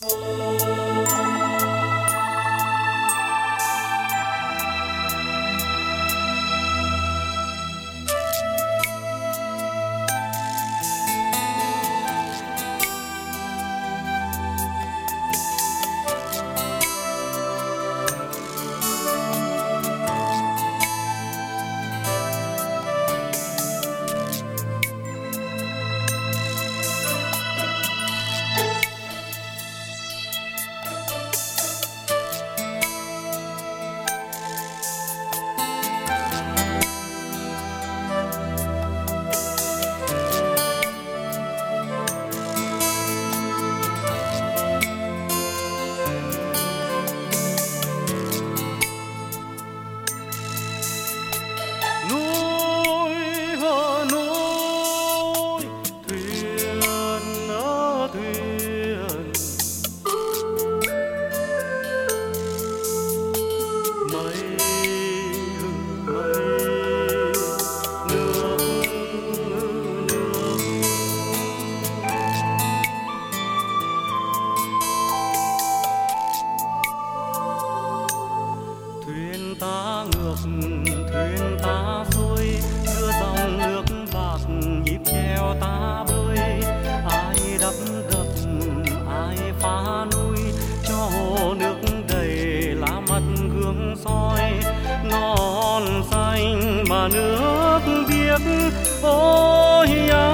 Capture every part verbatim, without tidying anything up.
thuyền ta xuôi giữa dòng nước bạc nhịp chèo ta bơi. Ai đắp đập ai phá núi cho hồ nước đầy lá mắt gương soi. Non xanh mà nước biếc ôi à,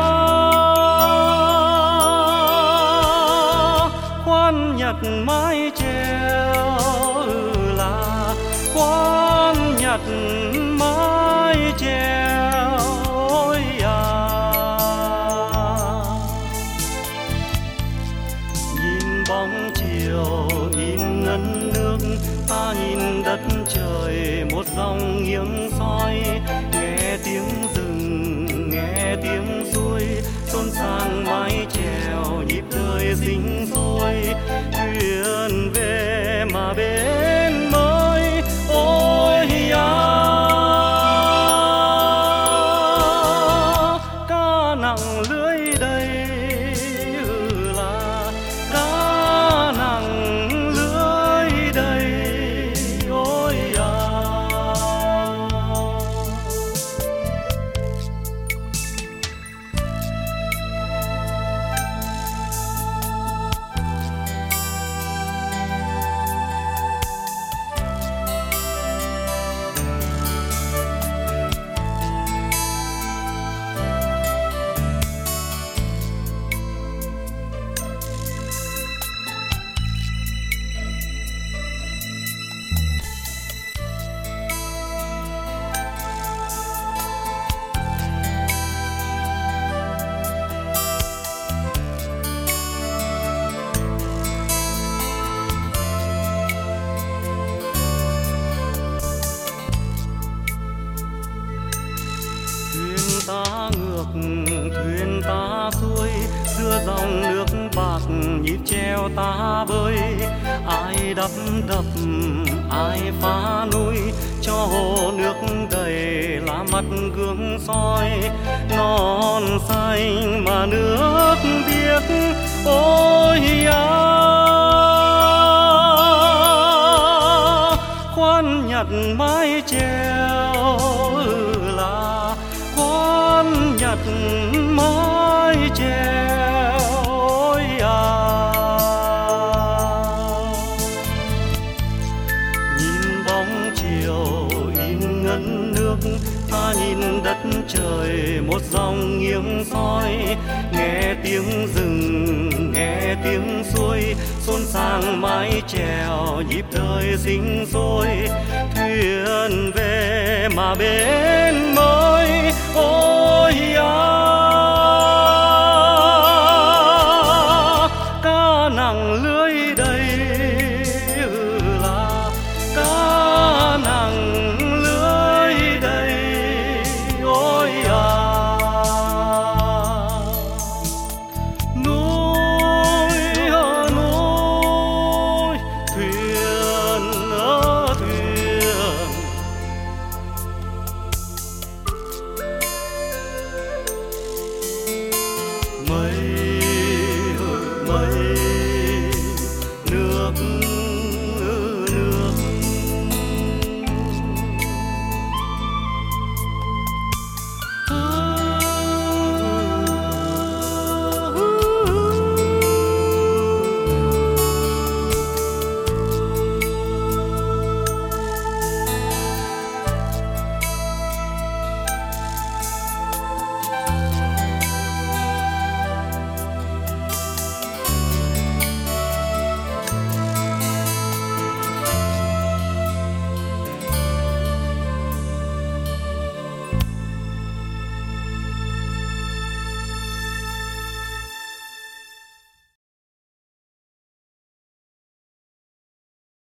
khoan nhặt mái chèo là khoan nhặt mái chèo ôi à. Nhìn bóng chiều in ngân nước, ta nhìn đất trời một dòng nghiêng soi. Nghe tiếng rừng nghe tiếng suối xôn xang mái chèo nhịp đời sinh sôi. Thuyền về mà bên mới ôi à, cá nặng lưới đầy là cá nặng lưới đầy ôi à. Ta ngược thuyền ta xuôi giữa dòng nước bạc nhịp chèo ta bơi. Ai đắp đập ai phá núi cho hồ nước đầy lá mắt gương soi. Non xanh mà nước biếc ôi à, khoan nhặt mái chèo là khoan nhặt mái chèo ôi à. Nhìn bóng chiều in ngân nước, ta nhìn đất trời một dòng nghiêng soi. Nghe tiếng rừng nghe tiếng suối xôn xang mái chèo nhịp đời sinh sôi. Thuyền về mà bên mới ôi à,